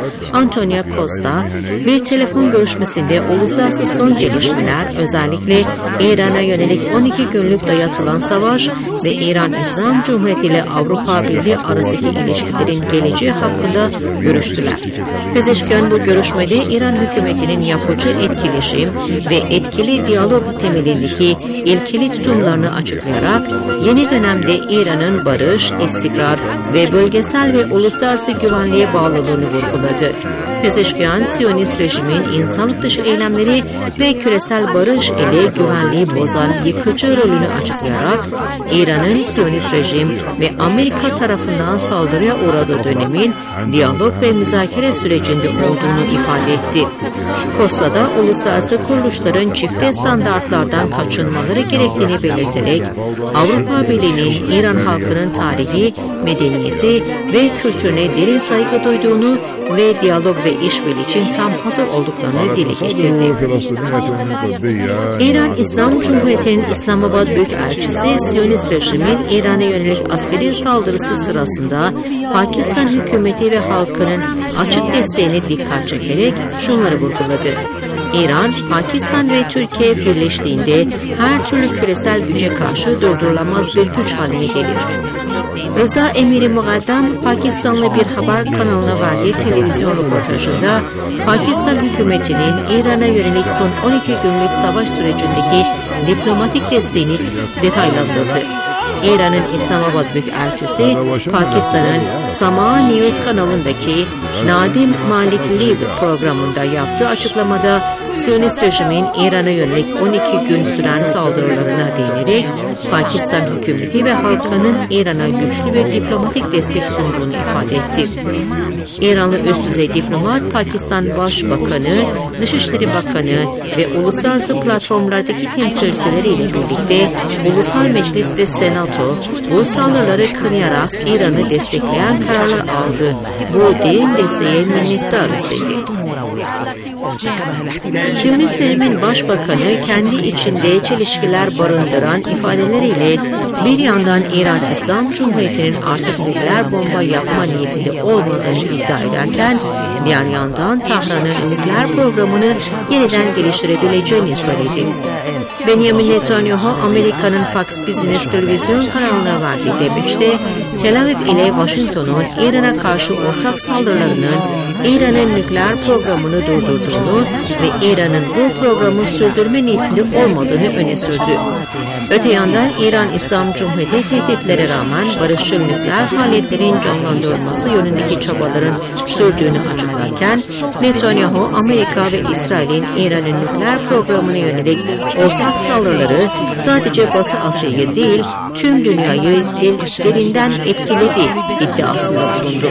Antonio Costa bir telefon görüşmesinde uluslararası son gelişmeler, özellikle İran'a yönelik 12 günlük dayatılan savaş ve İran İslam Cumhuriyeti ile Avrupa Birliği arasındaki ilişkilerin geleceği hakkında görüştüler. Pezeşkian bu görüşmede İran hükümetinin yapıcı etkileşim ve etkili diyalog temelindeki ilkeli tutumlarını açıklayarak yeni dönemde İran'ın barış, istikrar ve bölgesel ve uluslararası güvenliğe bağlılığını vurguladı. Pezeşkian, Siyonist rejimin insanlık dışı eylemleri ve küresel barış ile güvenliği bozan yıkıcı rolünü açıklayarak İran'ın Siyonist rejim ve Amerika tarafından saldırıya uğradığı dönemin diyalog ve müzakere sürecinde olduğunu ifade etti. Costa da uluslararası kuruluşların çifte standartlardan kaçınmaları gerektiğini belirterek Avrupa Birliği'nin İran halkının tarihi, medeniyeti ve kültürüne derin saygı duyduğunu ve diyalog ve işbirliği için tam hazır olduklarını dile getirdi. İran İslam Cumhuriyeti'nin İslamabad Büyükelçisi, Siyonist rejimin İran'a yönelik askeri saldırısı sırasında Pakistan hükümeti ve halkının açık desteğine dikkat çekerek şunları vurguladı. İran, Pakistan ve Türkiye birleştiğinde her türlü küresel güce karşı durdurulamaz bir güç haline gelir. Rıza Emiri Mugaddam, Pakistanlı bir haber kanalına verdiği televizyon röportajında Pakistan hükümetinin İran'a yönelik son 12 günlük savaş sürecindeki diplomatik desteğini detaylandırdı. İran'ın İslamabad Büyükelçisi, Pakistan'ın Sama News kanalındaki Nadim Malik Live programında yaptığı açıklamada Siyonist rejimin İran'a yönelik 12 gün süren saldırılarına değinerek Pakistan hükümeti ve halkının İran'a güçlü bir diplomatik destek sunduğunu ifade etti. İranlı üst düzey diplomat, Pakistan Başbakanı, Dışişleri Bakanı ve uluslararası platformlardaki temsilcileriyle birlikte Ulusal Meclis ve Senato bu saldırıları kınayarak İran'ı destekleyen kararlar aldı. Bu derin desteğe minnettarız dedi. Siyonist rejimin başbakanı kendi içinde çelişkiler barındıran ifadeleriyle bir yandan İran İslam Cumhuriyeti'nin artık nükleer bomba yapma niyetinde olmadığını iddia ederken diğer yandan Tahran'ın nükleer programını yeniden geliştirebileceğini söyledi. Benjamin Netanyahu, Amerika'nın Fox Business televizyon kanalına verdiği demeçte Tel Aviv ile Washington'un İran'a karşı ortak saldırılarının İran'ın nükleer programını durdurduğunu ve İran'ın bu programı sürdürme niyetinde olmadığını öne sürdü. Öte yandan İran İslam Cumhuriyeti tehditlere rağmen barışçıl nükleer faaliyetlerin canlandırılması yönündeki çabaların sürdüğünü açıklarken Netanyahu, Amerika ve İsrail'in İran'ın nükleer programına yönelik ortak saldırıları sadece Batı Asya'yı değil tüm dünyayı derinden etkiledi iddiasında bulundu.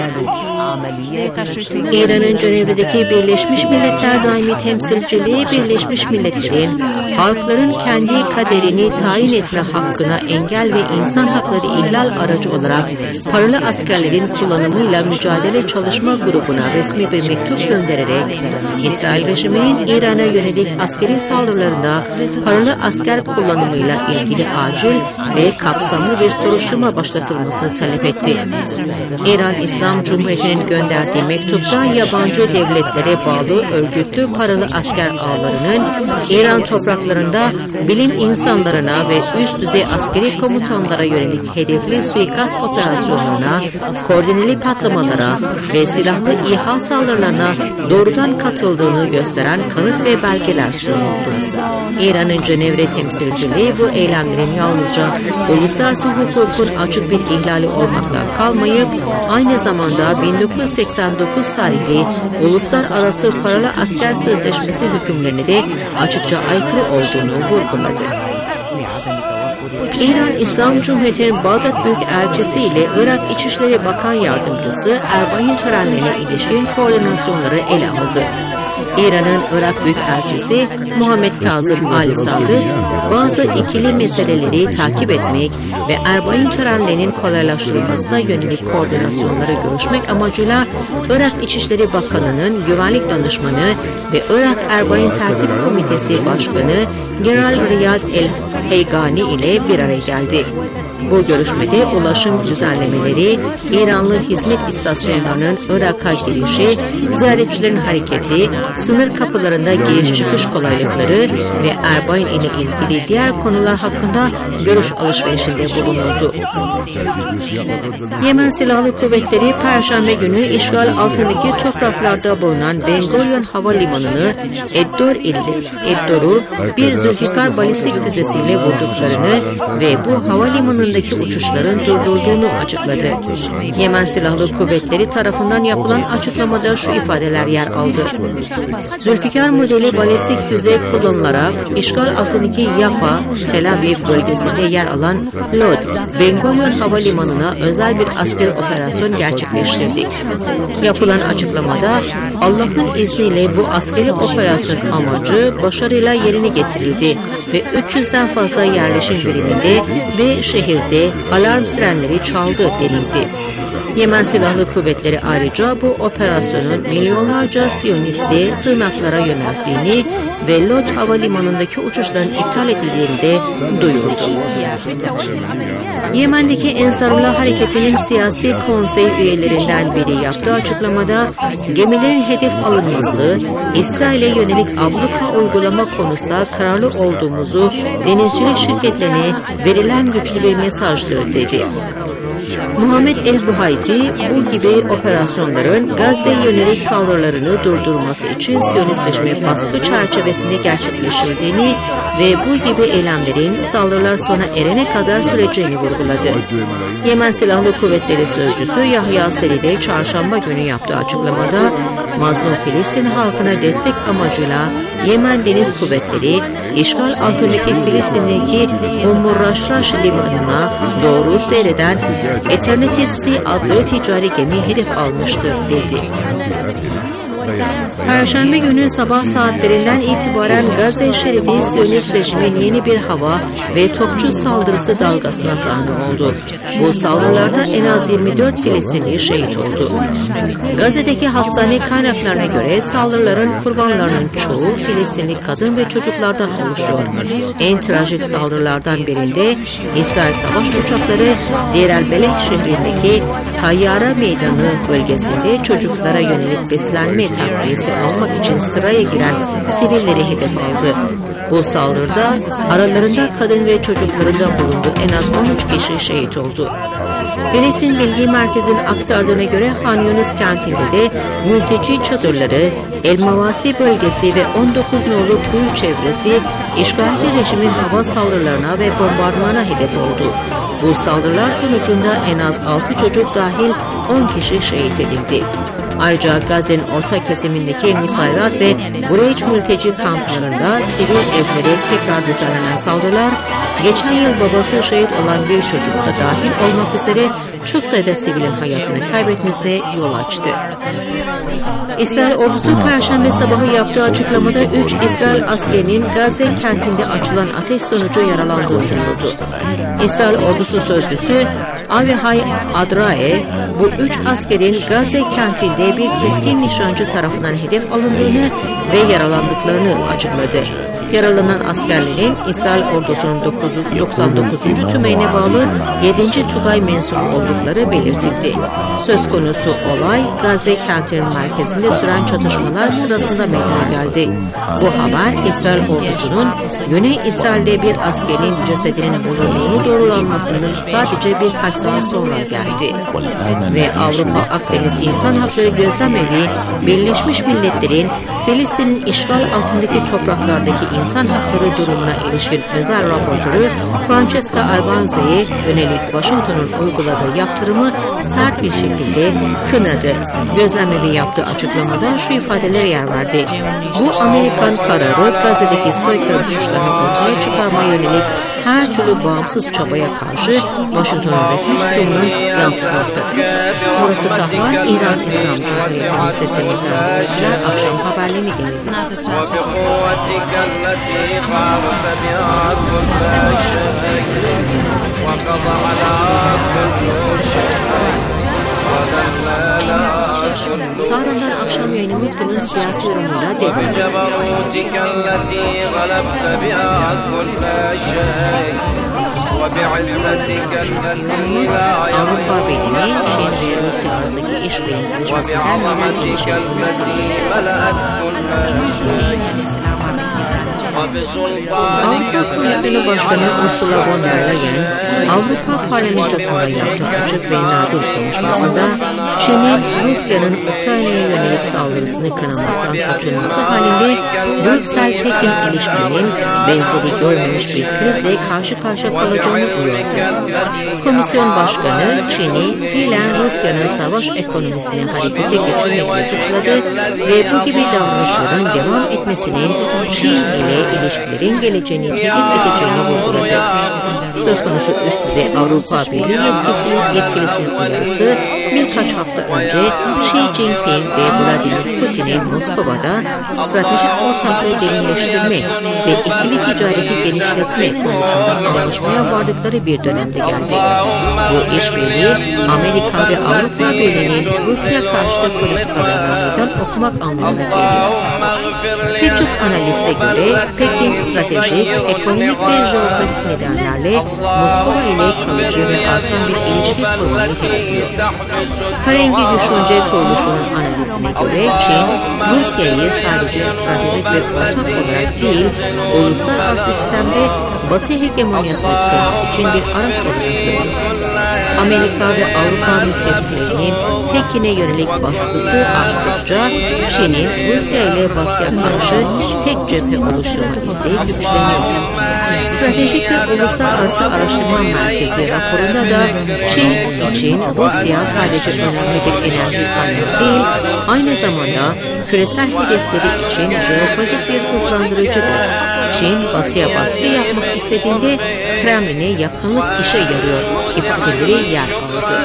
İran'ın Cenevre'deki Birleşmiş Milletler Daimi Temsilciliği, Birleşmiş Milletler'in halkların kendi kaderini tayin etme hakkına engel ve insan hakları ihlal aracı olarak paralı askerlerin kullanımıyla mücadele çalışma grubuna resmi bir mektup göndererek İsrail rejiminin İran'a yönelik askeri saldırılarında paralı asker kullanımıyla ilgili acil ve kapsamlı bir soruşturma başlatılmasını talep etti. İran İslam Cumhuriyeti'nin gönderdiği mektupta yabancı devletlere bağlı örgütlü paralı asker ağlarının İran topraklarında bilim insanlarına ve üst düzey askeri komutanlara yönelik hedefli suikast operasyonlarına, koordineli patlamalara ve silahlı İHA saldırılarına doğrudan katıldığını gösteren kanıt ve belgeler sunuldu. İran'ın Cenevre temsilciliği bu eylemlerin yalnızca uluslararası hukukun açık bir ihlali olmakla kalmayıp aynı zamanda 1989 tarihli Uluslararası Paralı Asker Sözleşmesi hükümlerine de açıkça aykırı olduğunu vurguladı. İran İslam Cumhuriyeti'nin Bağdat Büyükelçisi ile Irak İçişleri Bakan Yardımcısı Erbain törenlerine ilişkin koordinasyonları ele aldı. İran'ın Irak Büyükelçisi Muhammed Kazım Ali-Sadık, bazı ikili meseleleri takip etmek ve Erbain törenlerinin kolaylaştırılmasına yönelik koordinasyonları görüşmek amacıyla Irak İçişleri Bakanı'nın güvenlik danışmanı ve Irak Erbain Tertip Komitesi Başkanı General Riyad El Heygani ile bir araya geldi. Bu görüşmede ulaşım düzenlemeleri, İranlı hizmet istasyonlarının Irak'a girişi, ziyaretçilerin hareketi, sınır kapılarında giriş çıkış kolaylıkları ve Erbayn ile ilgili diğer konular hakkında görüş alışverişinde bulunuldu. Yemen Silahlı Kuvvetleri Perşembe günü işgal altındaki topraklarda bulunan Ben Gurion Havalimanı'nı Eddor'u bir Zülfikar balistik füzesiyle vurduklarını ve bu havalimanındaki uçuşların durdurulduğunu açıkladı. Yemen Silahlı Kuvvetleri tarafından yapılan açıklamada şu ifadeler yer aldı. Zülfikar modeli balistik füze kullanılarak işgal altındaki Yafa, Tel Aviv bölgesinde yer alan Lod, Ben Gurion Havalimanı'na özel bir askeri operasyon gerçekleştirdik. Yapılan açıklamada Allah'ın izniyle bu askeri operasyon amacı başarıyla yerine getirildi ve 300'den fazla yerleşim biriminde ve şehirde alarm sirenleri çaldı denildi. Yemen Silahlı Kuvvetleri ayrıca bu operasyonun milyonlarca Siyonisti sığınaklara yönelttiğini ve Lod Havalimanı'ndaki uçuşların iptal edildiğini de duyurdu. Yemen'deki Ensarullah Hareketi'nin siyasi konsey üyelerinden biri yaptığı açıklamada gemilerin hedef alınması, İsrail'e yönelik abluka uygulama konusunda kararlı olduğumuzu denizcilik şirketlerine verilen güçlü bir mesajdır dedi. Muhammed El-Buhayti bu gibi operasyonların Gazze'ye yönelik saldırılarını durdurması için Siyonistleşme baskı çerçevesinde gerçekleştirildiğini ve bu gibi eylemlerin saldırılar sona erene kadar süreceğini vurguladı. Yemen Silahlı Kuvvetleri Sözcüsü Yahya Seri de çarşamba günü yaptığı açıklamada mazlum Filistin halkına destek amacıyla Yemen Deniz Kuvvetleri işgal altındaki Filistin'deki Raş limanına doğru seyreden Eternity Sea adlı ticari gemi hedef almıştır dedi. Perşembe günü sabah saatlerinden itibaren Gazze Şerifi Siyonist rejimin yeni bir hava ve topçu saldırısı dalgasına sahne oldu. Bu saldırılarda en az 24 Filistinli şehit oldu. Gazze'deki hastane kaynaklarına göre saldırıların kurbanlarının çoğu Filistinli kadın ve çocuklardan oluşuyor. En trajik saldırılardan birinde İsrail savaş uçakları Deir el-Beleh şehrindeki Tayyara Meydanı bölgesinde çocuklara yönelik beslenme takviyesi almak için sıraya giren sivilleri hedef aldı. Bu saldırıda aralarında kadın ve çocukların da bulunduğu en az 13 kişi şehit oldu. Filistin Bilgi Merkezi'nin aktardığına göre Han Yunus kentinde de mülteci çadırları, El Mavasi bölgesi ve 19 nolu kuyu çevresi işgalci rejimin hava saldırılarına ve bombardımana hedef oldu. Bu saldırılar sonucunda en az 6 çocuk dahil 10 kişi şehit edildi. Ayrıca Gazze'nin orta kesimindeki Nusayrat ve Bureyç mülteci kamplarında sivil evlere tekrar düzenlenen saldırılar, geçen yıl babası şehit olan bir çocuk da dahil olmak üzere çok sayıda sivilin hayatını kaybetmesine yol açtı. İsrail ordusu Perşembe sabahı yaptığı açıklamada 3 İsrail askerinin Gazze kentinde açılan ateş sonucu yaralandığını duyurdu. İsrail ordusu sözcüsü Avihai Adrae, bu 3 askerin Gazze kentinde bir keskin nişancı tarafından hedef alındığını ve yaralandıklarını açıkladı. Yaralanan askerlerin İsrail ordusunun 99. tümeyine bağlı 7. Tugay mensubu oldukları belirtildi. Söz konusu olay Gazze kentinin merkezinde süren çatışmalar sırasında meydana geldi. Bu haber İsrail ordusunun Güney İsrail'de bir askerin cesedinin bulunduğunu doğrulanmasının sadece birkaç saat sonra geldi. Ve Avrupa Akdeniz İnsan Hakları Gözlemevi, Birleşmiş Milletler'in Filistin'in işgal altındaki topraklardaki insan hakları durumuna ilişkin özel raportörü Francesca Albanze'ye yönelik Washington'un uyguladığı yaptırımı sert bir şekilde kınadı. Gözlemevi yaptığı açıklamada şu ifadelere yer verdi. Bu Amerikan kararı Gazze'deki soykırım suçlarını ortaya çıkarmaya yönelik her türlü bağımsız çabaya karşı Washington'un resmi tutumunu yansıtmaktadır. Burası Tahran, İran İslam Cumhuriyeti'nin sesi muhtemelen akşam haberlerini dinlediniz. Tahran'dan akşam yayınımız günün siyasi yorumuyla devam ediyor. Avrupa Birliği, Çin ve Rusya arasındaki işbirliği gelişmesinden neden endişe edilmesiyle Avrupa Komisyonu Başkanı Ursula von der Leyen, Avrupa Parlamentosu'nda yaptığı açık ve nadir konuşmasında Çin'in Rusya'nın Ukrayna'ya yönelik saldırısını kınamaktan kaçınması halinde Brüksel-Pekin ilişkilerinin benzeri görmemiş bir krizle karşı karşıya kalacağını uyardı. Komisyon Başkanı Çin'i fiilen Rusya'nın savaş ekonomisini harekete geçirmekle suçladı ve bu gibi davranışların devam etmesinin Çin ile ilişkilerin geleceğini tehdit edeceğini vurguladı. Söz konusu üst düzey Avrupa Birliği yetkilisinin uyarısı birkaç hafta önce Xi Jinping ve Vladimir Putin'in Moskova'da stratejik ortaklığı derinleştirme ve ikili ticareti genişletme konusunda anlaşmaya vardıkları bir dönemde geldi. Bu işbirliği Amerika ve Avrupa Birliği'nin Rusya karşıtı politikalarından okumak anlamına geliyor. Pek çok analiste göre Pekin stratejik, ekonomik ve jeopolitik nedenlerle Moskova ile kalıcı ve artan bir ilişki kurmayı hedefliyor. Karengi Düşünce Kuruluşu'nun analizine göre Çin, Rusya'yı sadece stratejik ve ortak olarak değil, uluslararası sistemde Batı hegemonyasını kırmak için bir araç olarak görüyor. Amerika ve Avrupa müttefiklerinin Pekin'e yönelik baskısı arttıkça Çin'in Rusya ile Batı'ya karşı tek cephe oluşturma isteği güçleniyor. Stratejik ve Uluslararası Araştırma Merkezi raporunda da Çin için Rusya sadece önemli bir enerji kaynağı değil, aynı zamanda küresel hedefleri için jeopolitik bir hızlandırıcıdır. Çin, Batı'ya baskı yapmak istediğinde Kremlin'e yakınlık işe yarıyor ifadeleri yer aldı.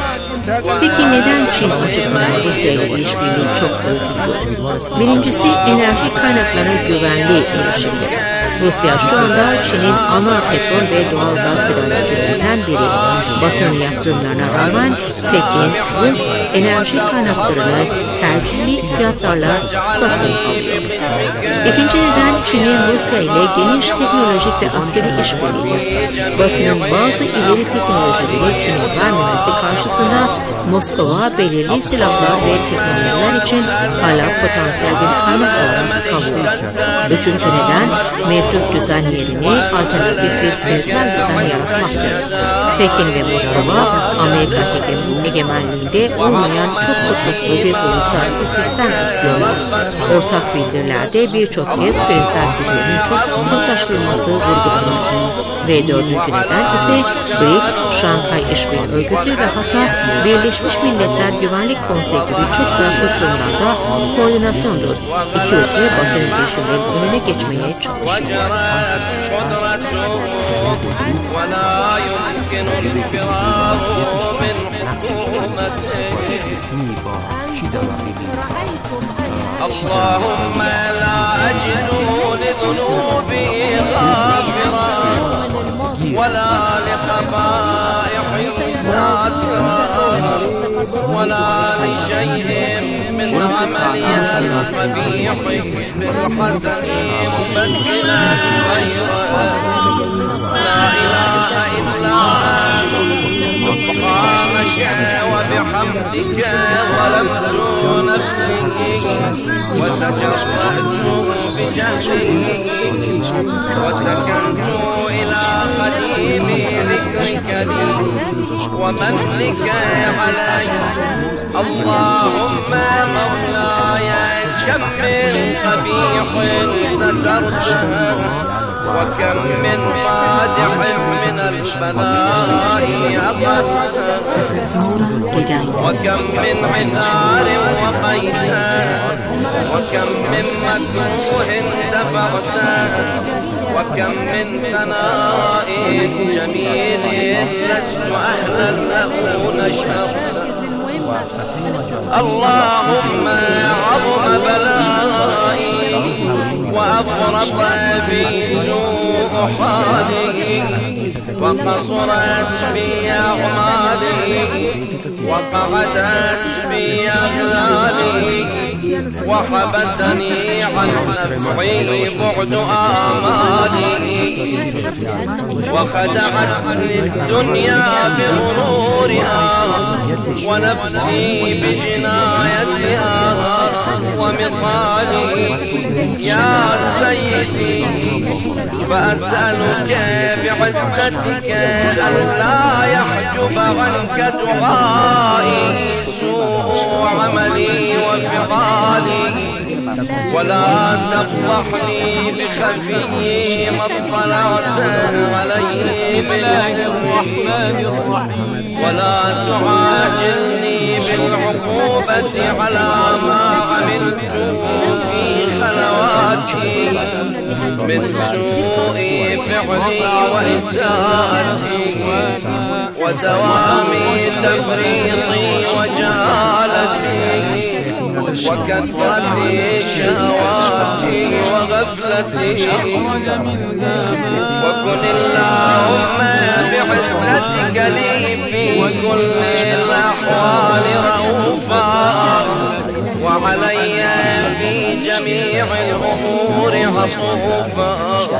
Peki neden Çin açısından Rusya ile işbirliği çok büyüktür? Birincisi enerji kaynaklarına güvenli erişimdir. Rusya şu anda Çin'in ana petrol ve doğal gaz tedarikçilerinden biri. Batı'nın yaptırımlarına rağmen Pekin, Rus enerji kaynaklarını tercihli fiyatlarla satın alıyor. İkinci neden Çin'in Rusya ile geniş teknolojik ve askeri işbirliğidir. Batı'nın bazı ileri teknolojileri Çin'e vermemesi karşısında Moskova belirli silahlar ve teknolojiler için hala potansiyel bir kaynak olarak kalıyor. Üçüncü neden mevcut düzen yerine alternatif bir küresel düzen yaratmaktır. Pekin ve Moskova, Amerika egemenliğinde olmayan çok kutuplu bir uluslararası sistem istiyorlar. Ortak bildirilerde birçok kez küresel sistemin çok kutuplaştırılması vurgulanır. Ve dördüncü neden ise BRICS, Şanghay İşbirliği Örgütü ve hatta Birleşmiş Milletler Güvenlik Konseyi gibi çok taraflı konularda koordinasyondur. İki ülke Batı'nın gelişmelerinin önüne geçmeye çalışıyor. اللهم لا أجد لذنوبي غافرا ولا لقبائح ساترا ولا لشيء من عملي القبيح بالحسن مبدلا غيره لا إله إلا سبحانك وبحمدك ظلمت نفسي وتجرأت بجهلي وسكنت إلى قديم ذكرك لي ومنك علي اللهم مولاي كم من قبيح سترتها وكم من قادح من البلاء أقرتها وكم من عنار وقيتا وكم من مكروه دفعتا وكم من ثناء جميل لست أهلا له نشرتا اللهم عظم بلائي وأفرط بي سوء حالي وقصرت بي أعمالي وقعدت بي أغلالي وحبسني عن نفعي بعد آمالي وخدعتني الدنيا بغرورها ونفسي بجنايتها ومقالي يا سيدي فأسألك بعزتك ألا يحجب عنك دعائي سوء عملي وفعالي ولا تفضحني بخفي ما اطلعت عليه ولا تعاجلني بالعقوبة على ما عملت في خلواتي من سوء فعلي وإساءتي ودوام تفريطي وجهالتي وكثرة شهواتي وغفلتي وكن اللهم بعزتك لي في كل الأحوال رؤوفا وعلي في جميع الأمور عطوفا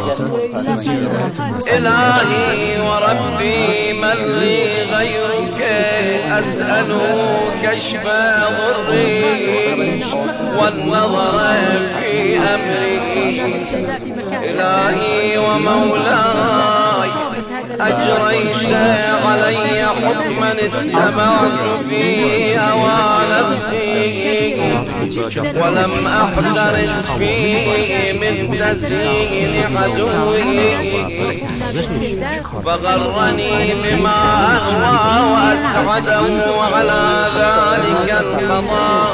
إلهي وربي من لي غيرك أسأل كشف ضري والنظر في أمري إلهي ومولاي أجريت علي حكما اتبعت في هوى نفسي ولم أحترس فيه من تزيين عدوي فغرني بما أهوى وأسعده على ذلك القضاء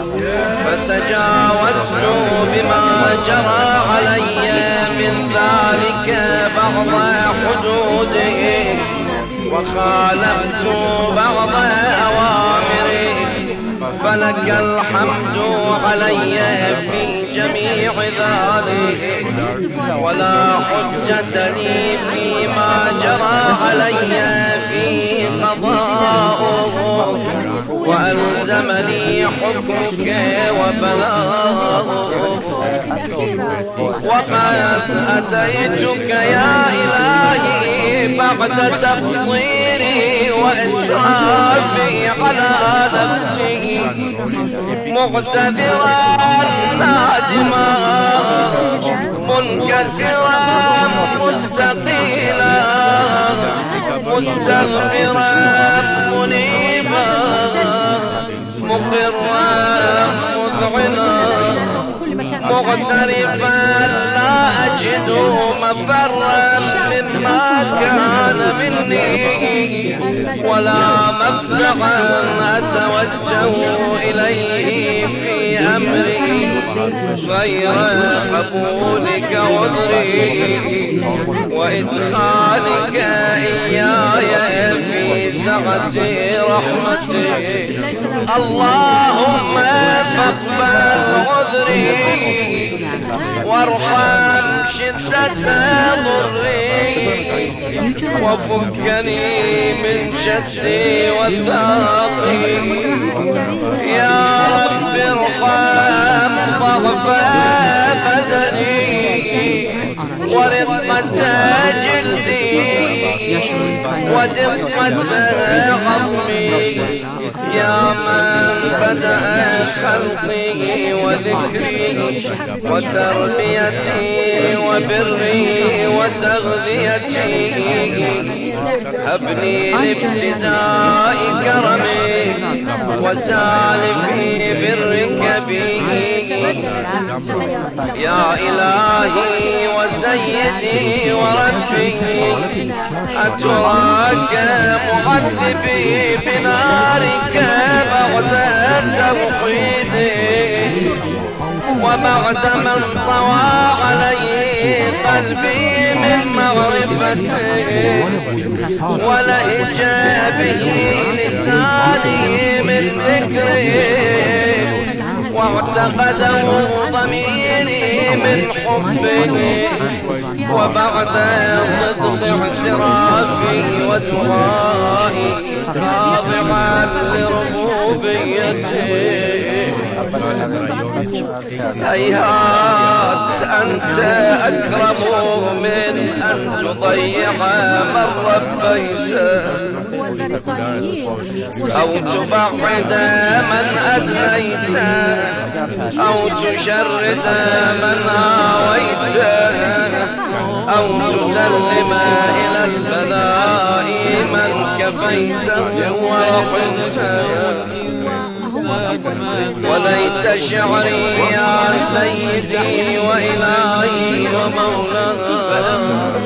فتجاوزت بما جرى علي من ذلك بعض حدوده وخالفت بعض أوامره فلك الحمد علي في جميع ذلك ولا حجة لي فيما جرى علي في قضاءه وألزمني حكمك وبلاغك وقد أتيتك يا إلهي بعد تقصيري وإسرافي على نفسي معتذرا نادما منكسرا مستقيلا مستغفرا منيبا مقرا مذعنا مغترفا لا أجد مفرا مما كان مني ولا مفزعا أتوجه إليه في أمري غير قبولك عذري وإدخالك إياي في سعة رحمتك اللهم فاقبل عذري وارحم شدة ضري وفكني من شدي وثاقي يا رب ارحم ضعف بدني ورقة جلدي ودقة عظمي يا من بدأ خلقي وذكري وتربيتي وبري وتغذيتي هبني لابتداء كرمي وسالفني برك بي يا إلهي وسيدي وربي أتراك معذبي بنارك بعد توحيدي وبعد من طوى علي قلبي من معرفته ولهج به لساني من ذكره واعتقده ضميري من حبه وبعد صدق اعترافي ودعائي خاضعا لربوبيته هيهات أنت أكرم من أن تضيع من ربيته أو تبعد من أدنيته أو تشرد من آويته أو تسلم إلى البلاء من كفيته ورحمته وليت شعري يا سيدي وإلهي ومولاي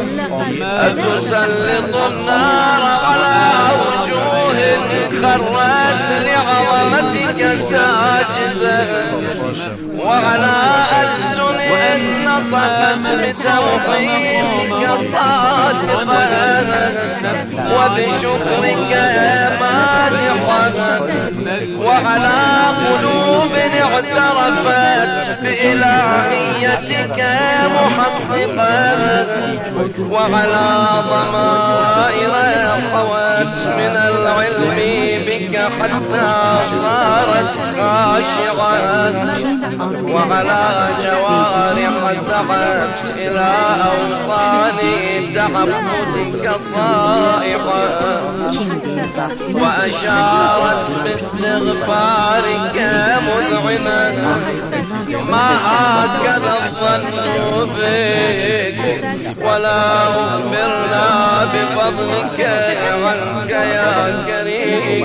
أتسلط النار على وجوه خرت لعظمتك ساجدة وعلى ألسن نطقت بتوحيدك صادقة وبشكرك مادحة وعلى قلوب اعترفت بإلهيتك محققة وعلى ضمائر قوت من العلم بك حتى صارت خاشعة وعلى جوارح سعت إلى أوطان تعبدك صائحة وأشارت باستغفارك مذعنة ما هكذا الظن بك ولا أخبرنا بفضلك عنك يا كريم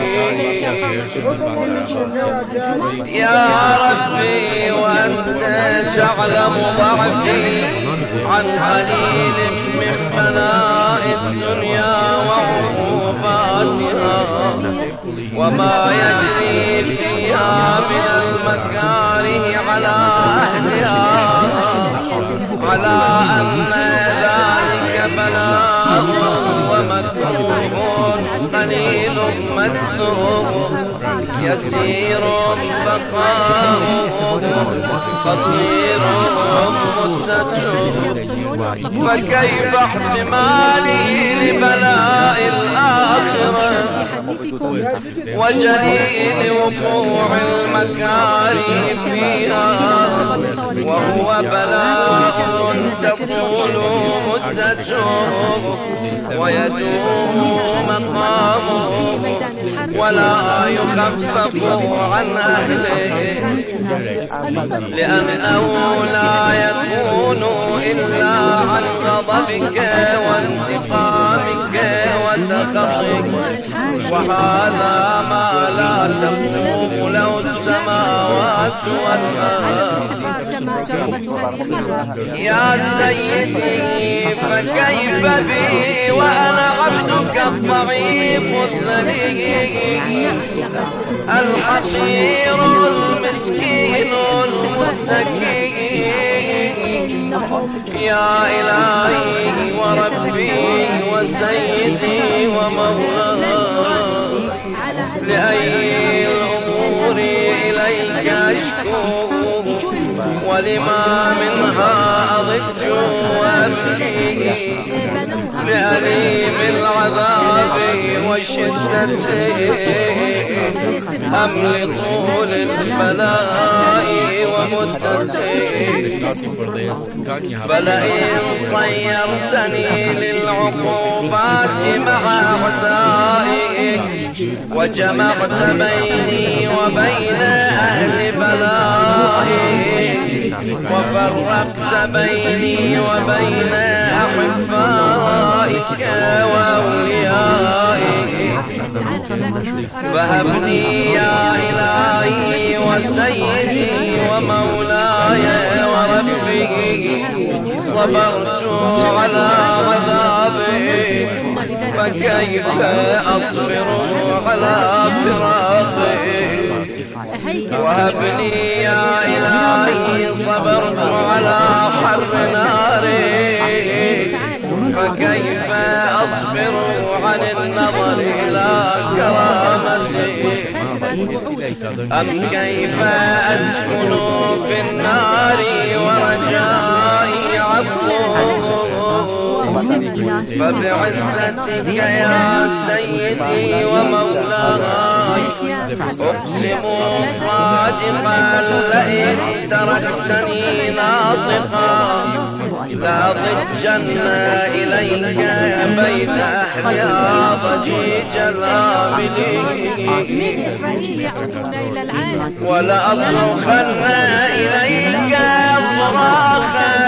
يا ربي وأنت تعلم ضعفي عن قليل من بلاء الدنيا وعقوباتها وما يجري فيها من المكاره على أهلها على أن ذلك بلاء ومكروه قليل مكتوب يسير بقاؤه قصير متسر فكيف احتمالي لبلاء الآخرة وجليل وقوع المكاره فيها وهو بلاء تقول مدته ويدوم مقامه ولا يخفف عن أهله لأنه لا يكون إلا عن غضبك وانتقامك وسخطك وهذا ما لا تقوم له السماوات والأرض يا سيدي فكيف بي وأنا عبدك الضعيف الذليل الحقير المسكين المتكي يا إلهي وربي وسيدي ومولاي لأي الأمور إليك أشكو ولما منها أضج وأبكي لأليم العذاب وشدته أم لطول البلاء ومدته فلئن صيرتني للعقوبات مع أعدائي وجمعت بيني وبين أهل بلائي وفرقت بيني وبين أحبائك وأوليائي فهبني يا إلهي وسيدي ومولاي وربي صبرت على عذابي فكيف أصبر على فراقي وهبني يا إلهي صبرت على حر ناري فكيف أصبر عن النظر إلى كرامته أم كيف أسكن في النار ورجائي عفوه فبعزتك يا سيدي ومولاي أقسم صادقا لئن تركتني ناطقا لأضجن إليك بين أحياء ضجيج العاملين ولأصرخن إليك صراخ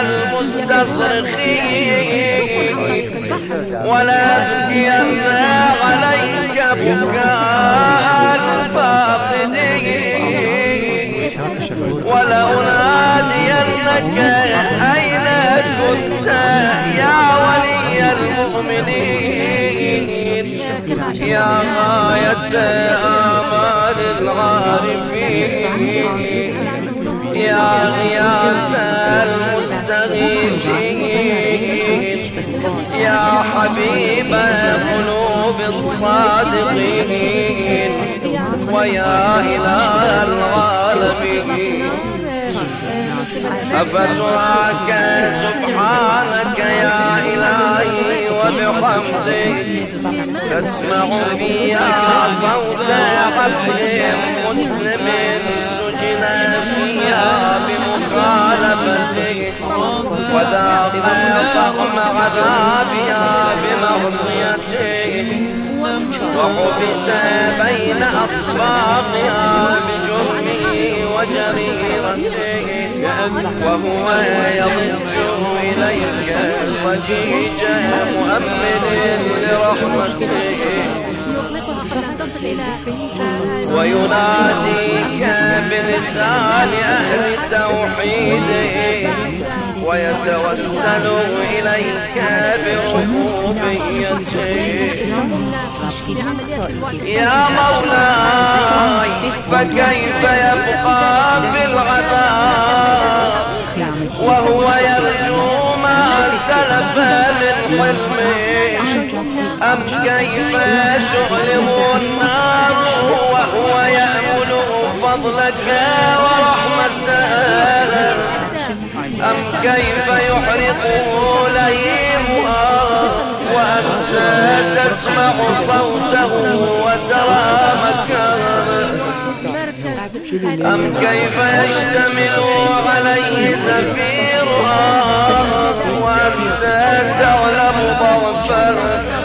المستصرخين ولا أبكين عليك بكاء الفاقدين ولأنادينك أين كنت يا ولي المؤمنين يا غاية آمال العارفين يا غياث المستغيثين يا حبيب قلوب الصادقين ويا إله العالمين أفتراك سبحانك يا إلهي وبحمدك تسمع فيها صوت عبد مسلم سجن فيها بمخالفتك وذاق طعم عذابها بمعصيتك وحبس بين أطباقها بجرمه وجريرته وهو يضج إليك ضجيج مؤمل لرحمته ويناديك بلسان أهل التوحيد ويتوسل إليك بربوبيته يا مولاي فكيف يبقى في العذاب وهو يرجو ما سلف من حلمه أم كيف تغلب النار وهو يأمل فضلك ورحمتك أم كيف يحرق لهيمها وأنت تسمع صوته وترى مكانه أم كيف يشتمل عليه زفيرها وأنت تعلم ضعفه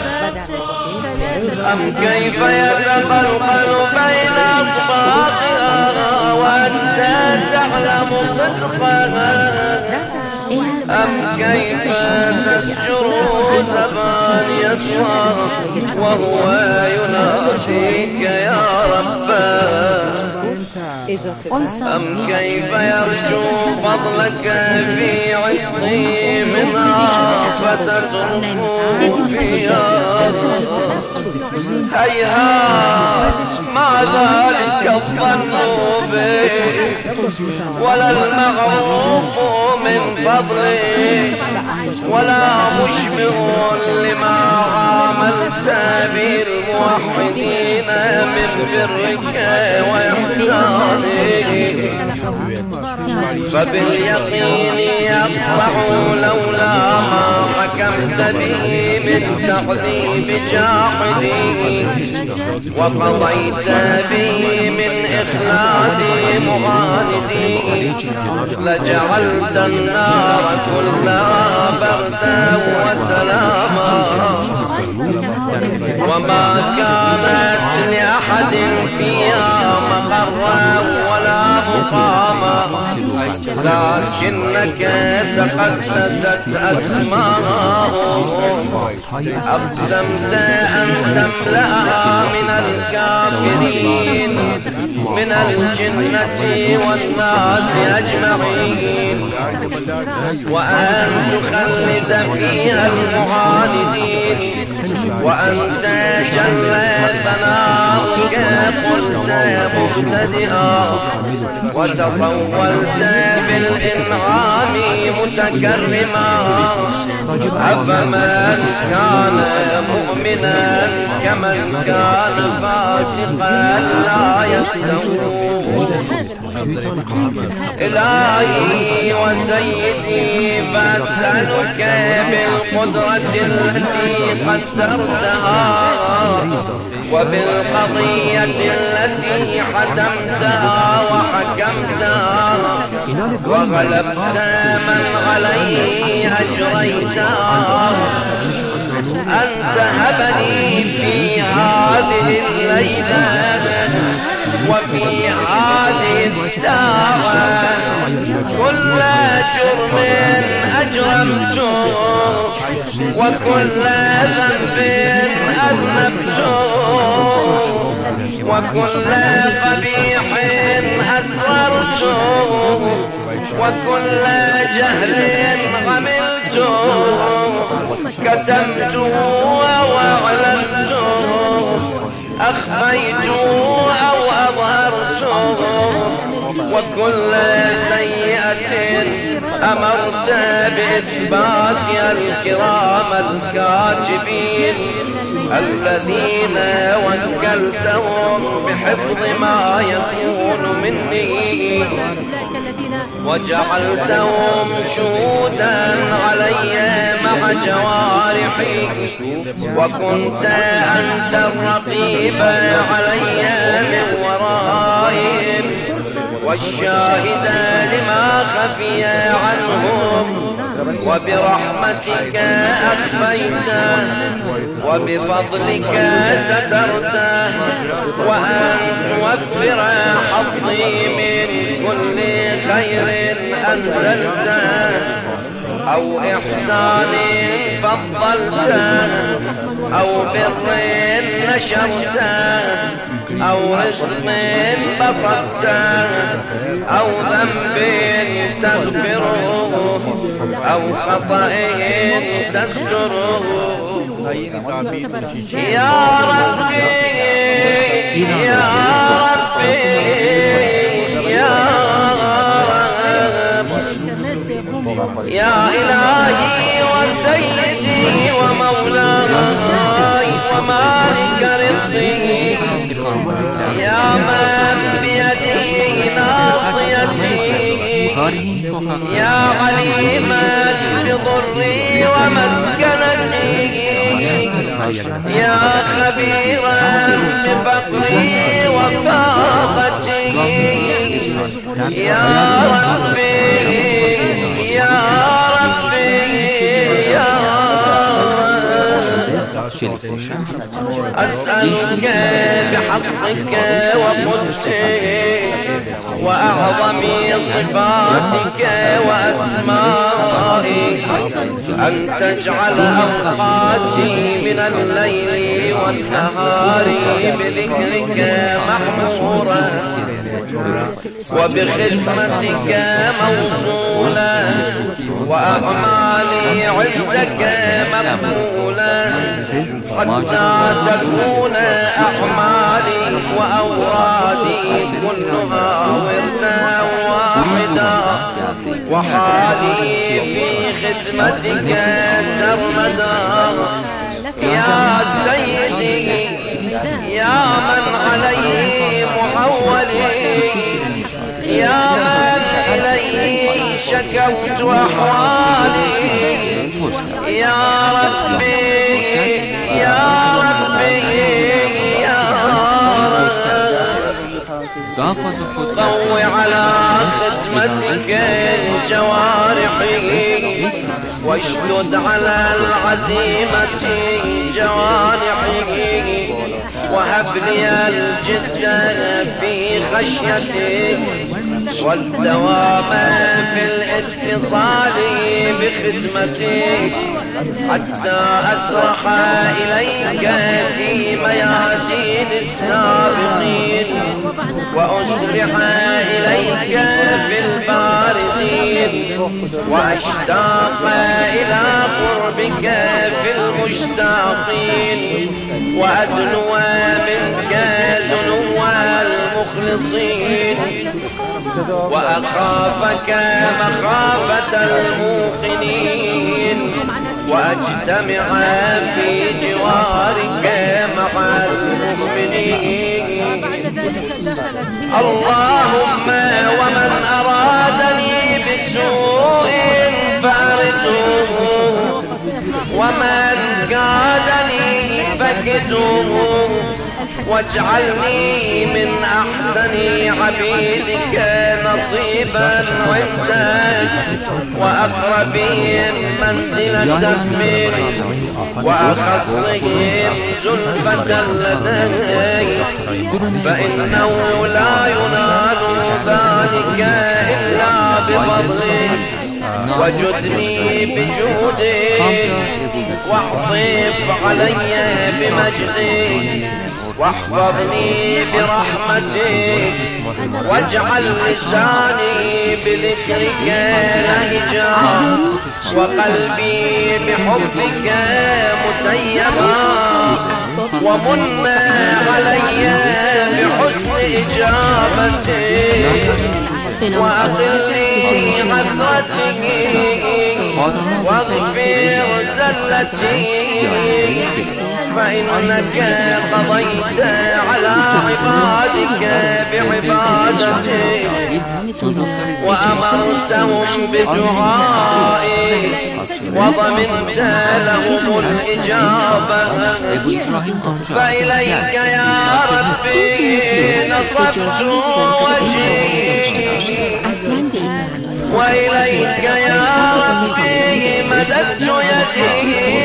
أم كيف يتقلقل بين أصباطها وأنت تعلم صدقها أم كيف تفجر زبانيتها وهو يناديك يا رباه أم كيف يرجو فضلك في عطه منها فتتركه فيها هيهات مع ذلك الظن به ولا المعروف من فضله ولا مشبه لما عاملت بالموحدين من برك وإحسانك فباليقين يفرح لولا ما حكمت به من تعذيب جاحدين وقضيت به من إخلاد مغالدين لجعلت النار كلها بردا وسلاما وما كانت لأحد فيها مقرا ولا مقاما لكنك تقدست أسماءهم أقسمت أن تملأها من الكافرين من الجنة والناس أجمعين وأن تخلد فيها المعاندين وأنت جل ثناؤك قلت مبتدئا وتطولت بالإنعام متكرما، أفمن كان مؤمنا كمن كان فاسقا لا يستوون. إلهي وسيدي فأسألك بالقدرة التي قدرتها وبالقضية التي حتمتها وحكمتها وغلبت من عليه أجريتها، أن تهبني في هذه الليلة وفي هذه الساعة كل جرم أجرمته وكل ذنب أذنبته وكل قبيح أسررته وكل جهل غملته كتمته وأعلنته أخفيته أو أظهرته وكل سيئة أمرت بإثباتها الكرام الكاتبين الذين وكلتهم بحفظ ما يكون مني وجعلتهم شهودا علي مع جوارحي وكنت أنت الرقيب علي من ورائهم والشاهد لما خفي عنهم وبرحمتك أخفيته وبفضلك سترته وأن توفر حظي من كل خير أنزلته أو إحسان فضلته أو بر نشرته أو رزق بسطته أو ذنب تغفره أو خطأ تستره يا ربي يا ربي يا يا إلهي وسيدي ومولاي ومالك رزقي يا من بيده ناصيتي يا عليما بضري ومسكنتي يا خبيرا بفقري وفاقتي يا ربي يا ربي يا أسألك بحقك وقدسك وأعظم صفاتك وأسمائك أن تجعل أوقاتي من الليل والنهار بذكرك محمورا وبخدمتك موصولا وأعمالي عزك مقبولا حتى تكون أعمالي وأورادي كلها وردا واحدا وحالي في خدمتك سرمدا يا سيدي يا من عليه محولي يا من إليه شكوت أحوالي يا ربي يا ربي يا ضوي على خدمتك جوارحي واشدد على العزيمة جوارحي وهب لي الجد في خشيتك والدوام في الاتصال بخدمتك حتى أسرح إليك في ميادين السابقين وأسرح إليك في الباردين وأشتاق إلى قربك في المشتاقين وأدنو منك دنو المخلصين وأخافك مخافة الموقنين وأجتمع في جوارك مع المؤمنين. اللهم ومن أرادني بسوء فأرده ومن كادني فكده واجعلني من أحسن عبيدك نصيبا عندك وأقربهم منزلة منك وأخصهم زلفة لديك فإنه لا ينال ذلك إلا بفضلك وجدني بجودك واحصف علي بمجدك واحفظني برحمتك واجعل لساني بذكرك لهجا وقلبي بحبك متيما ومن علي بحسن إجابتك وأقلني حضرتك واغفر زلتي فإنك قضيت على عبادك بعبادتك وأمرتهم بدعائك وضمنت لهم الإجابة فإليك يا ربي نصبت وجهي وإليك يا ربي مددت يدي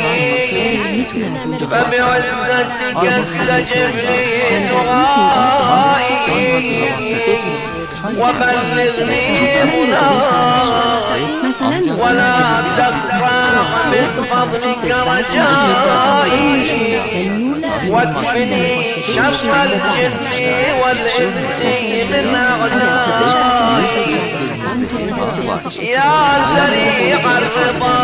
فبعزتك استجب لي دعائي وبلغني مناي ولا تقطع من فضلك رجائي واكفني شر الجن والإنس من أعدائي يا سريع الرضا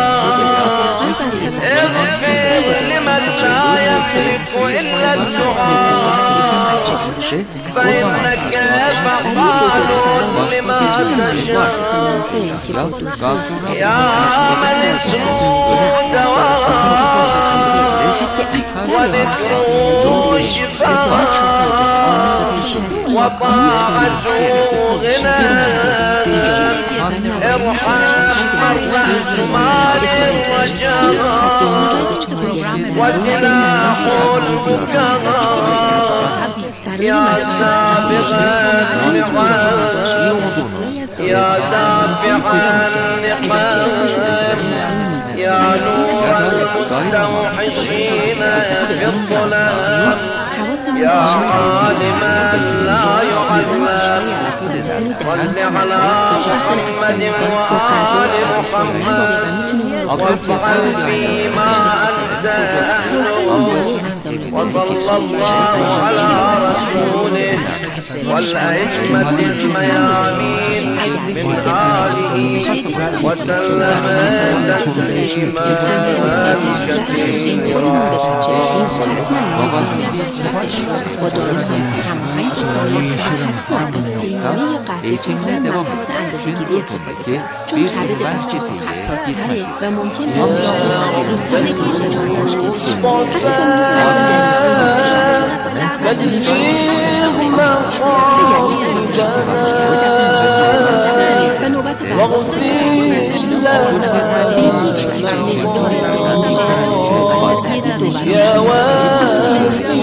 اغفر لمن لا يملك إلا الدعاء فإنك فعال لما تشاء يا من اسمه دواء وذكره شفاء وطاعته غنى ارحم الرحمن الرجاء وسلاح البكاء يا سابق النعم يا دافع النقم يا نور المستوحشين في الظلام يا عالما لا يعلم صل على محمد وآل محمد وافعل فيما أنت أهله وصلى الله على رسوله والأئمة الميامين من آله وسلم تسليما eğitimine devam edin. Çünkü bir üniversiteye gitmek ve mümkün يا واسع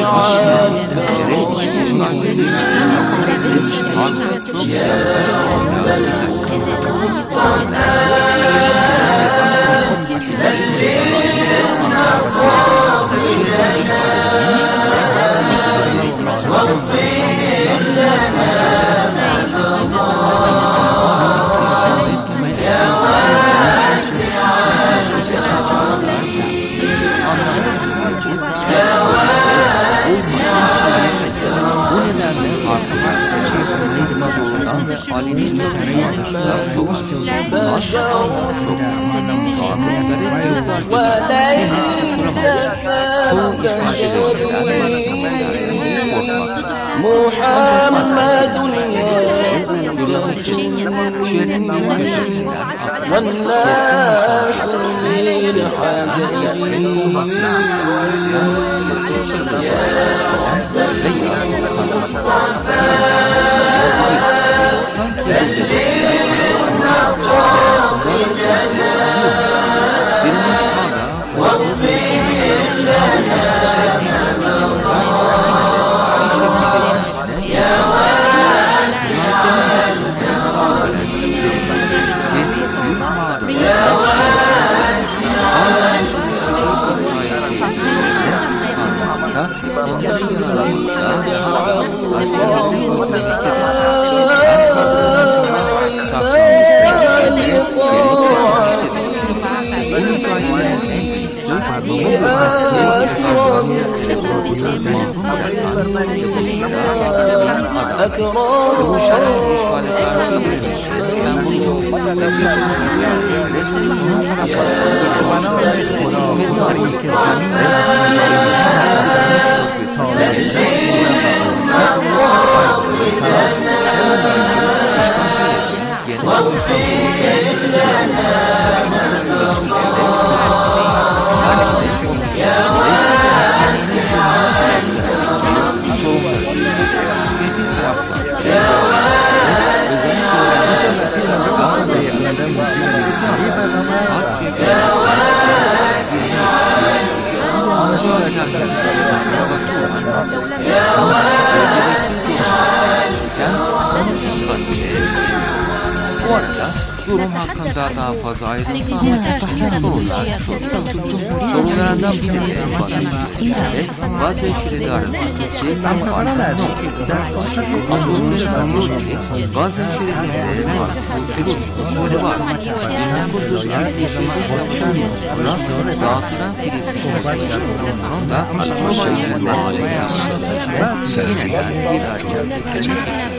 Ali'nin müteşekkirliğinden çok والناس Bu arada durum hakkında daha fazla ayrıntılı sorularından biri de Gazze şeridi arasındaki farklar Gazze şeridinde kuruluşları var. 1967 savaşından sonra dağıtılan Filistin da Suriye'nin yeniden bir aracılık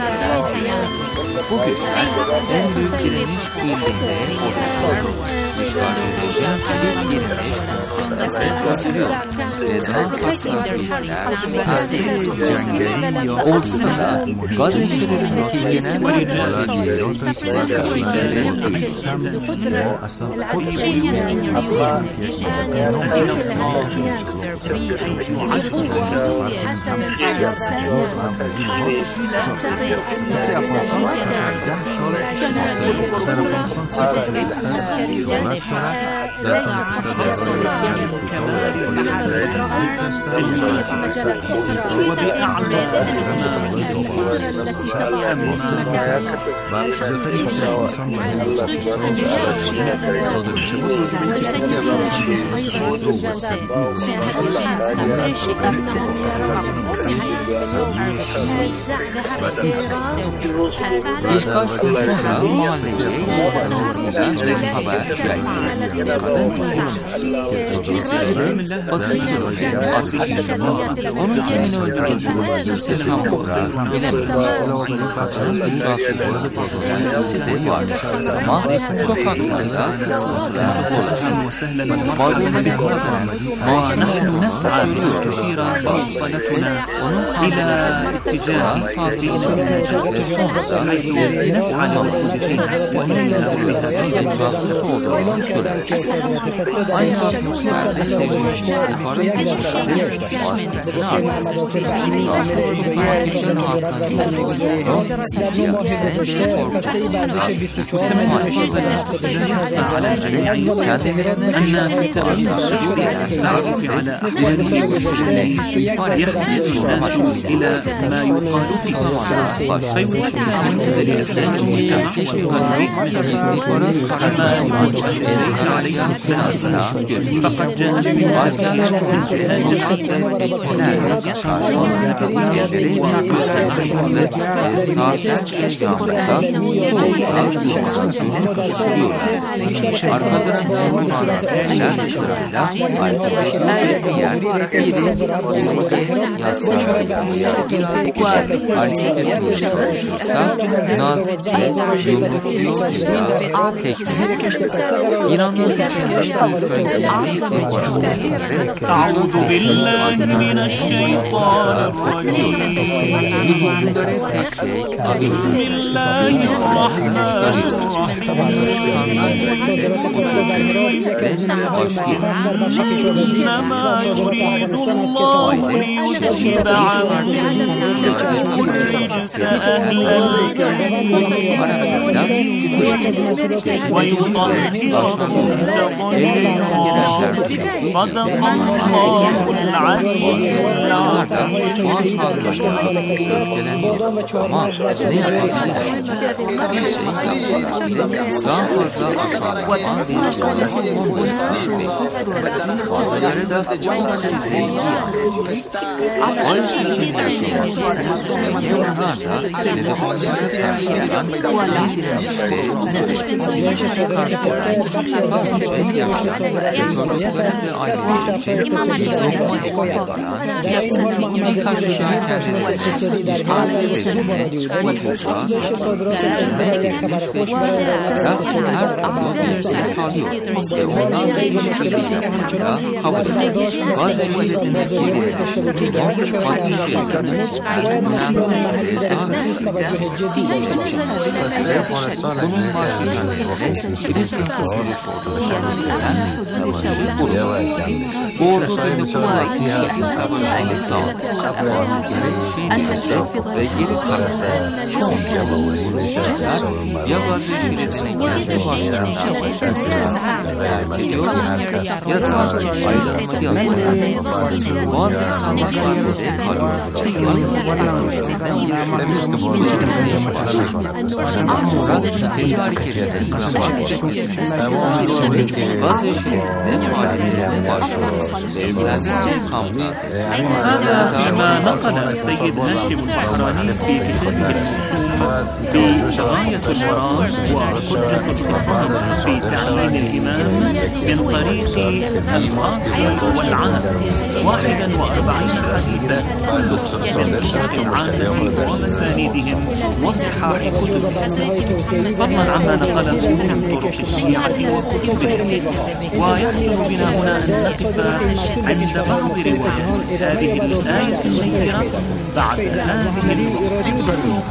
bu güçler en büyük direniş birliğinde oluşturdu. İşgalci rejim kilit direniş konusunda ve daha hassas bilgiler olduğunda Gazze şeridindeki genel İşgal konusunda mahalleye İstanbul'da haber yayınlandı. Kadın kurtulmuş. Cinsiyeti Batı Şuro'yu atmıştı. Onun kimin öldürüldüğünü kimse tam olarak bilemedi. Kadının casusluğu kendisi de vardı. Ama sokaklarda kısıntılar oluştu. Bazıları kadar mağara söylüyor. Bazıları onun kanunlarına ve sonra da nes'ale onun öldürülmesinin casusu olduğunu söyler. Aynı atmosferde tecrübeci istihbarat teşkilatı baskısını artırır. Casusluk geçen halkın yolunu siyasine ve korkusunda kendilerine direniş güçlerine ihbar ettiği soruma fakat cehennemin askerler önce muhabbet etkilerle karşılanır. Ve saatlerce yağmurda soğukta kısılıyorlar. Arkalarında bulunan kişiler sırayla hareket diğer biri Suriye yaslanıyor. Biraz hareket etmeye çalışırsa nazikçe yumrukluyor illa teknik. İnanın içinde üflengenliği أعوذ بالله من الشيطان الرجيم بسم الله الرحمن الرحيم إنما يريد الله ليذهب عنكم الرجس أهل البيت ويطهركم تطهيرا صدق الله العلي هذا فيما نقل السيد هاشم البحراني في كتابه الرسوم بغاية المرام وحجة الخصام في تعيين الإمام من طريق الواصي والعام 41 حديثا من كتب عامة ومسانيدهم وصحاح كتبهم فضلا عما نقله من طرق الشيعة وكتبهم. ويحسن بنا هنا أن نقف عند بعض روايات هذه الآية النيرة بعد هذه المقدمة.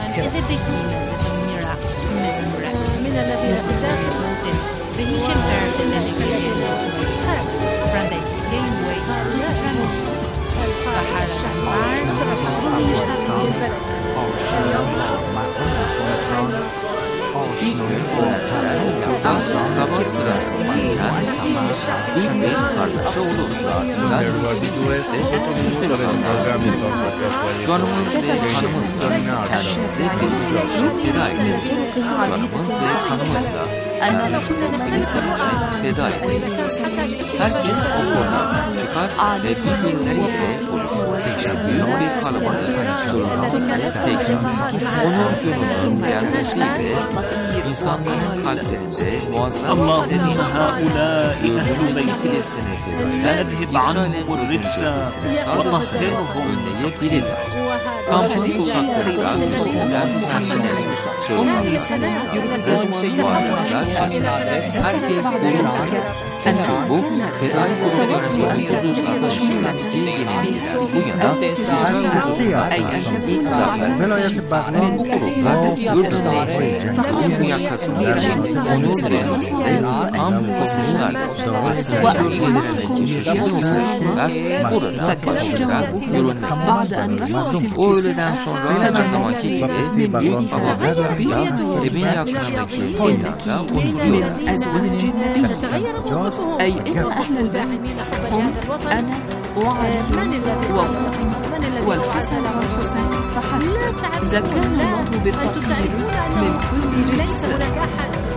İlk gün öğrenciler sabah sırasında büyük bir kargaşa olur. Mecliste şu rakamlar canımız ve kanımızla kendimize bir feda ettik. Canımız ve kanımızla kendimizi feda ettik. Herkes okullardan çıkar ve birbirleriyle buluşur. Büyük bir kalabalık sorunlu ve tekrar. Onun gününün gelmesiyle insanların kalplerinde muazzam اللهم هؤلاء أهل بيتك فأذهب عنهم الرجس وطهرهم Kampın sokaklarında müzikler düzenlenerek söylenir. Herkes bulunur. Çünkü bu fedai kurulların ucuzlaşmasındaki yenilikler. Bu yana İsrail gruplar ilk zafer ve bu gruplar Yurdun Nehri'nin bu yakasında onun üzerinde am kurmuşlarla aslında bölgelerindeki çeşitli usulsüzler burada başlıklar görünmektedir. O öğleden sonra her zamanki gibi büyük baba ve evin yakınındaki evlatla oturuyorlar. أي إن أهل البيت هم أنا وعلي وفاطمة والحسن والحسين فحسب زكانا الله بالتطهير من كل رجس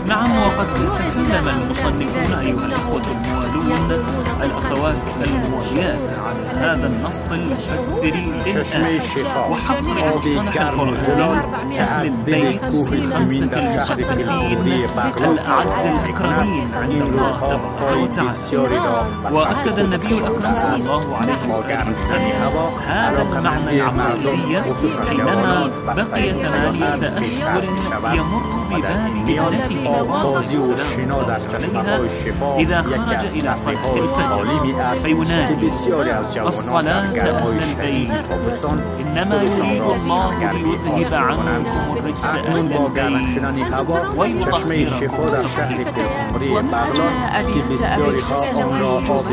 نعم، وقد تسلم المصنفون أيها الأخوة الموالون الأخوات المواليات على هذا النص المفسري للآية وحصر مصطلح القرآن أهل البيت في 5 المقدسين الأعز الأكرمين عند الله تبارك وتعالى. وأكد النبي الأكرم صلى الله عليه وسلم هذا المعنى العقلي حينما بقي 8 أشهر يمر بباب ابنته عليها إذا خرج إلى صلاة الفجر فينادي: الصلاة أهل البيت، إنما يريد الله ليذهب عنكم الرجس أهل البيت ويطهركم تطهيرا. وجاء بنت أبي الحسن والجبير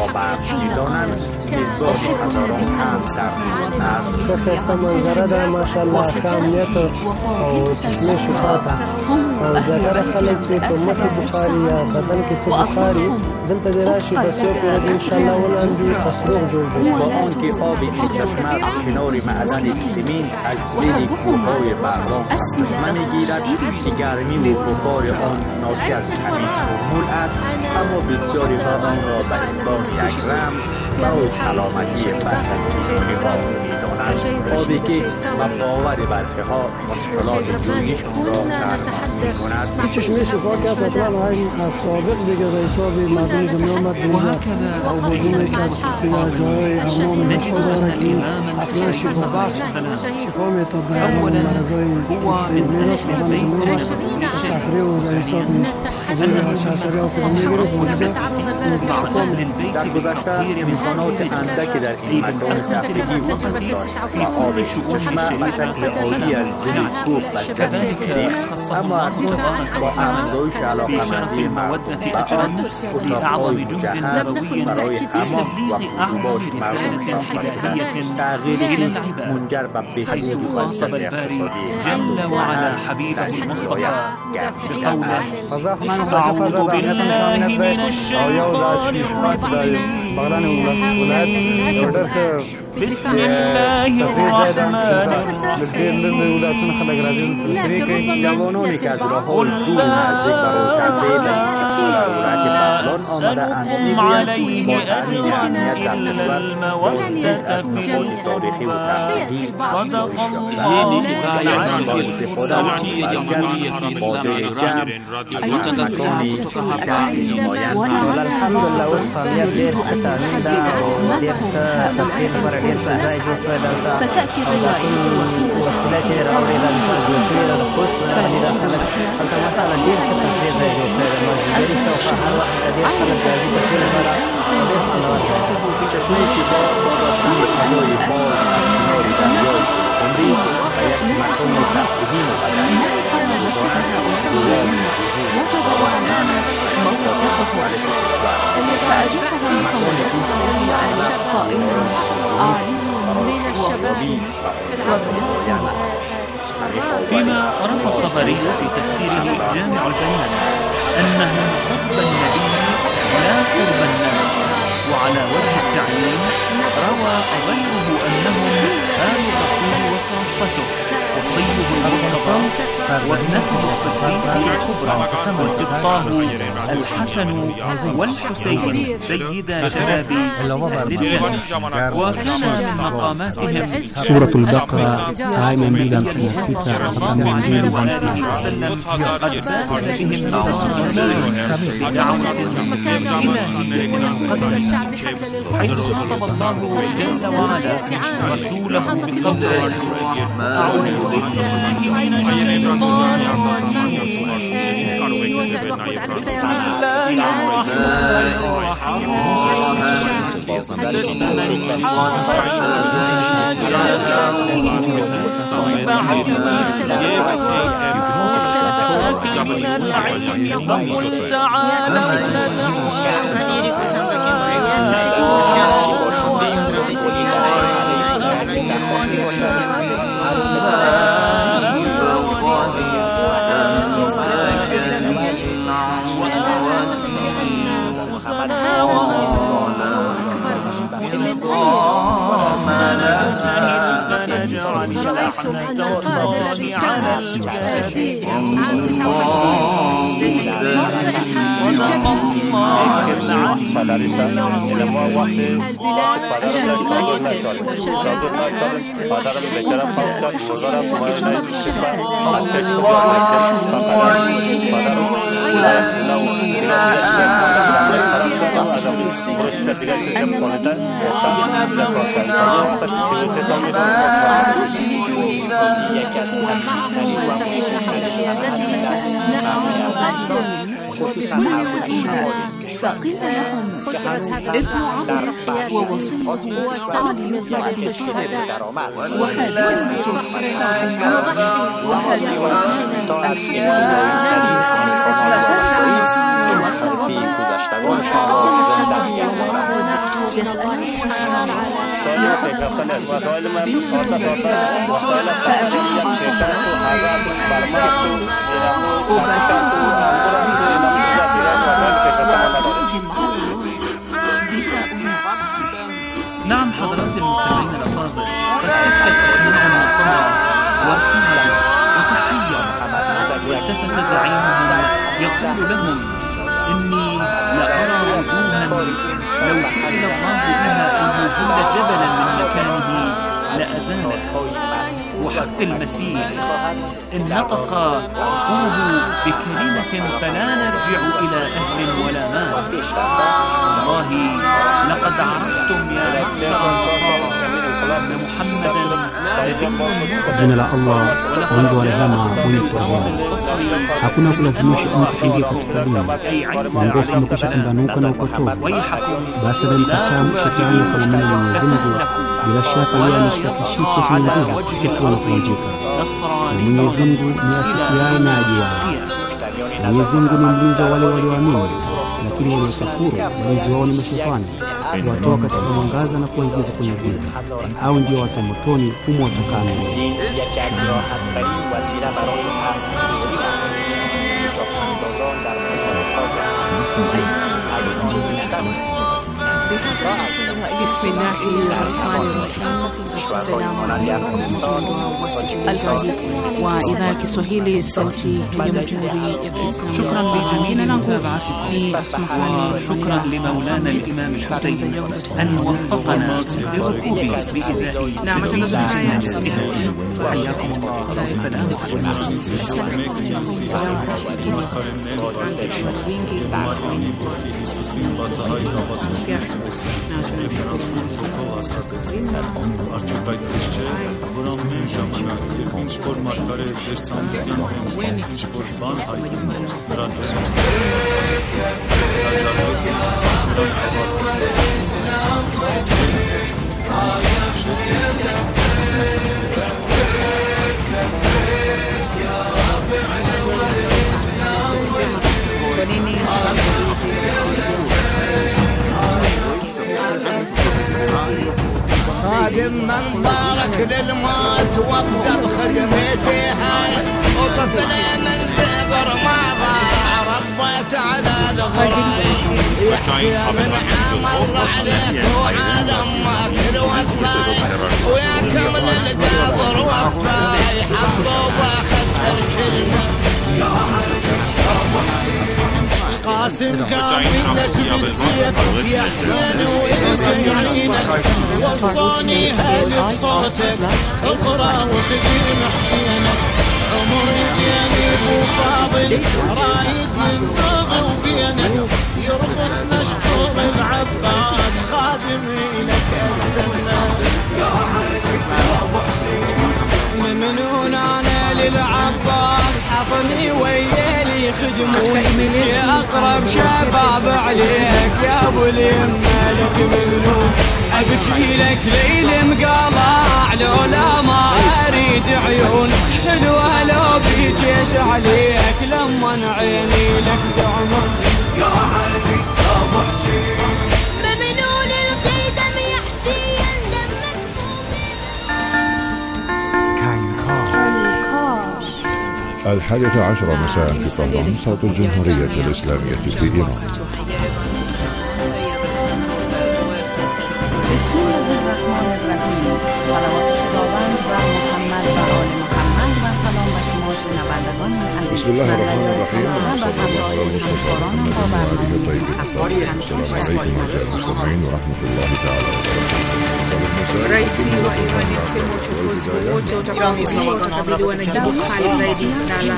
خسته منظره ده ماشاءالله خامیت او چشمه شفاته او زیاتره خلک چې په مخې بخاري یا بدن کې څه بخاري دلته د راشي بس یو پورې انشاءالله ولندي تصدیق جوړ با آنکه آب این چشمه از کنار معدن سیمین از زیر کوههای بغلان سرچشمه میگیرد که گرمی و بخار آن ناشی از همین فرمول است، اما بسیاری ها آن را به عنوان یک رمز برای سلامتی بدن ها می‌دانند. آبی که با باور برخی ها مشکلات جوییشان را درمان می‌کند. چشمه شفا که اصلا های سابق دیگه در حساب مردم جمعه آمد اینجا او بزرگ کرد که جای امام مشهور داره که اصلا شفا بخش شفا میتاد به امام مرضای میراث مردم جمعه تقریه و در حساب بزرگ شرشری ها که میگرفت اونجا شفا میتاد. در گذشته امکانات اندکی در این مکان تفریحی وجود داشت و آب چشمه به شکل عالی از زیر کوه و زمین می‌ریخت، اما اکنون با افزایش علاقه‌مندی مردم به آن اتاق‌های مجهز برای حمام و خروبات مردم ساخته تغییری منجر به بهبود وضعیت اقتصادی جل وعلا حبيبه المصطفى بقوله: أعوذ بالله من الشيطان الرجيم بسم الله الرحمن الرحيم جوانانی که از راه‌های دور نزدیک برای تفریح در چشمه‌های بغلان آمده‌اند می‌گویند با تأمین امنیت در کشور بازدید از نقاط تاریخی و تفریحی صدق صوتی جمهوری اسلامی مکانی که نمایند. الحمدلله اوس فعالیت ډېر ښه تأمین ده او ډېر ښه تفریح لپاره ډېر ښه ځای جوړ کړی دلته فتأتي الرواية وسیله چې یې راوړېده جوړ کړې ده د خوست نه راځي دا خلک هلته ماشاءالله ډېر ښه تفریح ځای جوړ کړی ده مازدیګري شاوخوا هر وخت ډېر خلک راځي تفریح لپاره ډېر خوندور چشمه شفا با داشتن فضای باز در کنار دریای عمری و یک مکان تفریحی فأجابها مصورون قائلا: أعلم وفاطمة وابنة عمر. فيما روى الطبري في تفسيره جامع البيان أنهم قرب النبي لا قرب الناس، وعلى وجه التعليم روى غيره أنهم آل الرسول وخاصته وصيه المرتضى وابنته الصديقة الكبرى وسبطاه الحسن والحسين سيدا شباب أهل الجنة. وكان من مقاماتهم سورة البقرة آية من بيدام سنة 6 من بيدام سنة وسلم قد بات بهم صالحين بدعوة إلهية صدقة، حيث خطب الله جل وعلا رسوله بقوله: أعوذ بالله من الشيطان الرجيم، بسم الله الرحمن الرحيم، فنجعل لعنة الله على الكافرين فقيل لهم ابن عمرو ووصيه سعد بن أبي الشهداء وهذه فاطمة وهذا الحسن ففرح سعد وقال سعد يسأل يا أبا فأجاب نعم حضرات المستمعين الأفاضل، فاستفتت أسماعنا صرع وارتعد وتحير، والتفت زعيمهم يقول لهم: إني لأرى وجوها لو سئل الله بها أن يزيل جبلا من مكانه لأزاله، وحق المسيح إن نطق فمه بكلمة فلا نرجع إلى أهل ولا مال. والله لقد عرفتم يا معشر النصارى أن محمدا Jina la Allah wingi wa rehema mwenye kurehemu. Hakuna kulazimisha mtu kuingia katika dini. Mwongofu umekwisha pambanuka na upotovu. Basi alimkataa shetani kwa imani ya Mwenyezi Mungu. Bila shaka yeye anashirikishwa kwenye nguvu kufikia na kuvunjika. Na Mwenyezi Mungu ni asikiaye na ajuaye. Mwenyezi Mungu ni mlinzi wa wale walioamini, lakini waliokufuru mlinzi wao ni mashetani, kuwatoa katika mwangaza na kuwaingiza kwenye giza. Hao ndio watu motoni humo watakao. بسم الله الرحمن الرحيم. السلام عليكم وإذاعة Kiswahili sauti ya Jamhuri ya Kiislamu. شكرا لجميع متابعتكم، وشكرا لمولانا الإمام الحسين أن وفقنا لركوب بإزاء حياكم الله. السلام خادم من بارك للموت وابزر خدمتي هاي وطفل من ثبر ما ضاع ربيت على الغرايش يحسي من عمر عليك وعالم ما كل وفاي ويا كمل القبر وفاي حطوا باخذت الكلمة قاسم قابلك بالسيف يا حسين وإسماعيلك وصاني هادي بصوتك اقرأ وخدين حسينك عمر يديني ابو فاضل رايد ينضغ وبينك يرخص مشكور العباس خادمي لك السنة ممنون انا للعباس حطني ويالي خدموني اقرب شباب عليك يا ابو اليمه لك ممنون ابكي لك ليل مقاطع لولا ما اريد عيون حلوه لو بيجيت عليك لما عيني لك تعمر يا علي ابو حسين ممنون الخدم يا حسين دمك 11 مساء في طهران صوت الجمهورية الإسلامية في إيران. بسم الله الرحمن الرحيم. صلوات خداوند بر محمد و آل محمد و بسم الله الرحمن الرحيم. السلام عليكم ورحمة الله تعالى وبركاته. Rais wa Iran alisema uchokozi wowote utakaofanywa utakabiliwa na jibu kali zaidi na la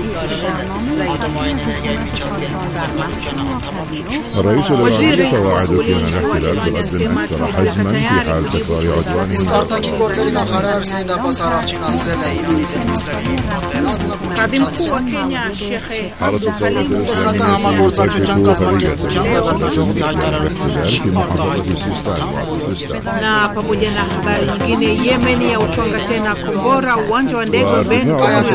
الرئيس الإيراني تواعد في أن الاحتلال بغض النظر حجما في حال تكرار na pamoja na habari nyingine, Yemen ya utwanga tena kombora uwanja wa ndege wa Ben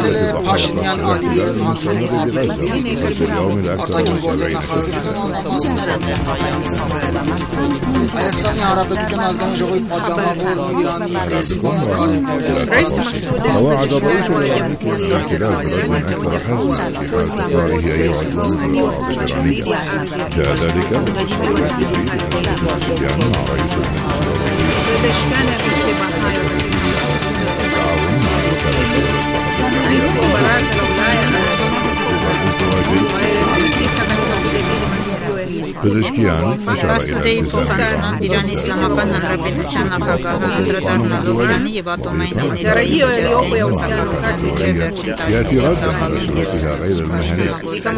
Ռասկուտեի փոխանցման Իրանի Իսլամական Հանրապետության նախագահը անդրադառնալով Իրանի եւ ատոմային էներգիայի միջազգային գործընկերության միջև վերջին տարիների ծավալի